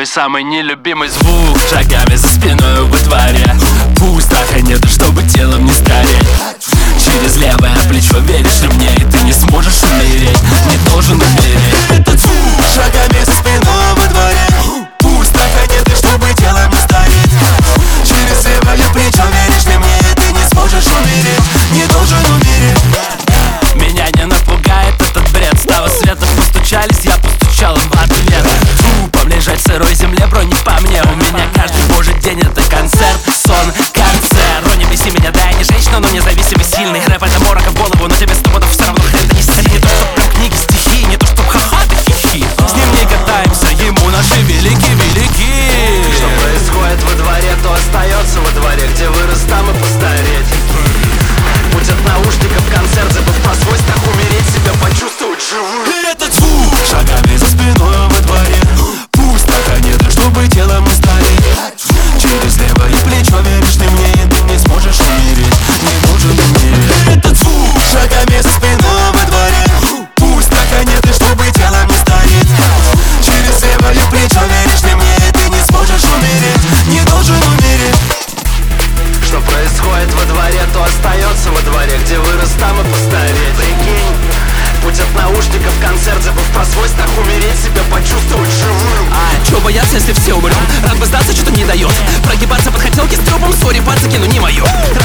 самый нелюбимый звук. Шагами за спиной во дворе. Пусть страха нет, чтобы телом не стареть. Через левое плечо веришь ли мне, и ты не сможешь умереть, не должен умереть. Этот звук шагами за спиной во дворе. Пусть страха нет, чтобы телом не стареть. Через левое плечо веришь ли мне, и ты не сможешь умереть, не должен умереть. Меня не напугает этот бред. С того света постучались, я постучал им в ответ. Трупом лежать в сырой земле, бро, не по мне. У меня каждый божий день это концерт, сон, концерт. Бро, не беси меня, да, я не женщина, но независимый, сильный. Рэп это морок в голову, но тебе 100 годов все равно хрен донести. Не то, что прям книги, стихи, не то, что ха-ха, да хихи. С ним не катаемся, ему наши велики. Что происходит во дворе, то остается во дворе. Где вырос, там и постареть. Путь от наушников в концерт, забыв про свой страх умереть, себя почувствовать живым. Этот звук Шагами за спиной во дворе. Пусть страха нет, чтобы телом не стареть. Через левое плечо веришь ты мне, и ты не сможешь умереть, не должен умереть. Этот звук шагами за спиной во дворе. Пусть страха нет, чтобы телом не стареть. Через левое плечо веришь ты мне, и ты не сможешь умереть, не должен умереть. Что происходит во дворе, то остается во дворе. Где вырос, там и постареть. Прикинь, путь от наушников в концерт, забыв про свой страх умереть, себя почувствовать живым. чего бояться, если все умрем? Рад бы сдаться, что-то не дает. Прогибаться под хотелки с трупом, сори, пальцы кину не мое.